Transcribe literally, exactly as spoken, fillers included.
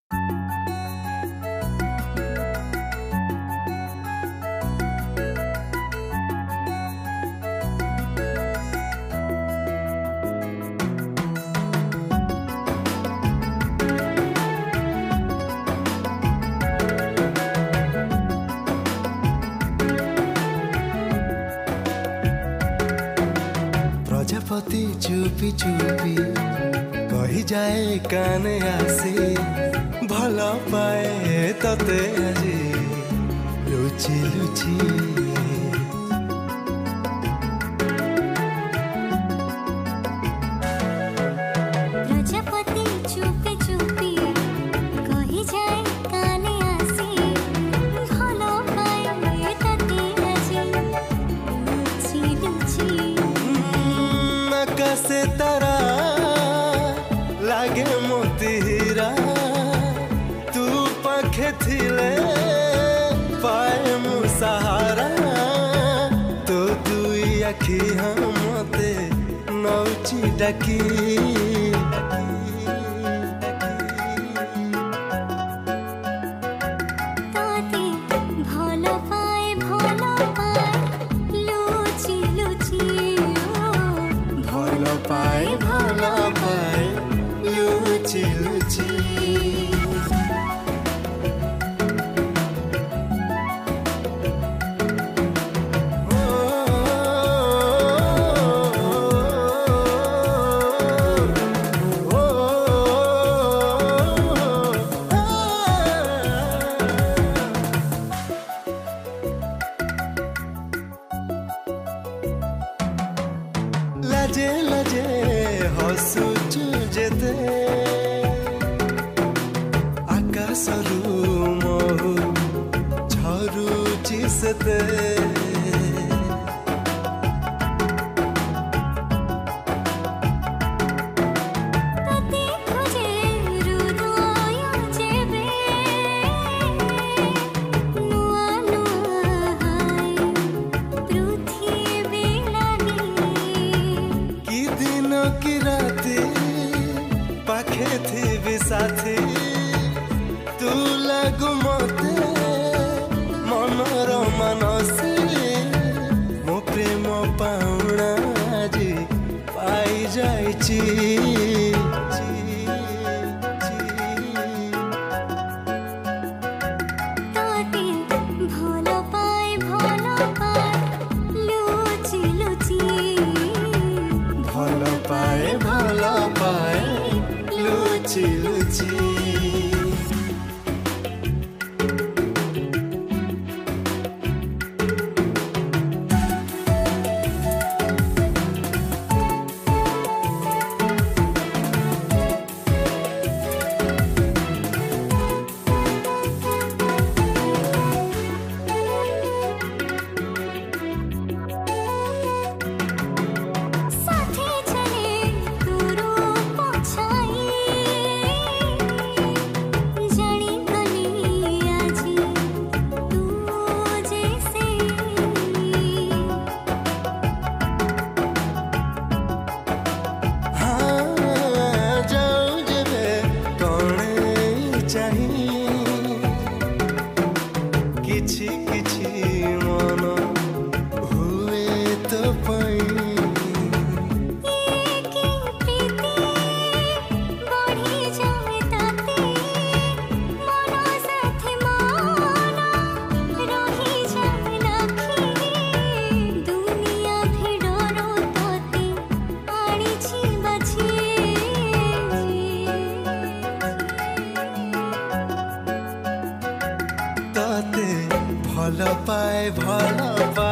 प्रजापति चुपी चुपी कही जाए काने आसी भल पाए तते আজি लुचि लुचि प्रजापति चुपी चुपी कही जाए काने आसी भल पाए तते আজি लुचि लुचि से तारा लागे मोती हीरा तू पाखे थिले पाए मु सहारा तो दुई आखी हमते नौची डाकी पाए भला पाए लुचि लुचि लजे लजे हसुचु जेते आकाशरू महु झरुची सेते की राती पाखे थी भी साथी तू लगु मते मनर मनसी मो प्रेम पाउना जी पाई जाइची भल पाए भल पाए लुचि लुचि भल पाए भल पाए लुचि लुचि किछि किछि मन हुए तो पाई बढ़ी जाए ताते मन साथे मन रही जाए लाखी दुनिया भिड़रो तते आनिछि बाछि ताते भल पाए भल पाए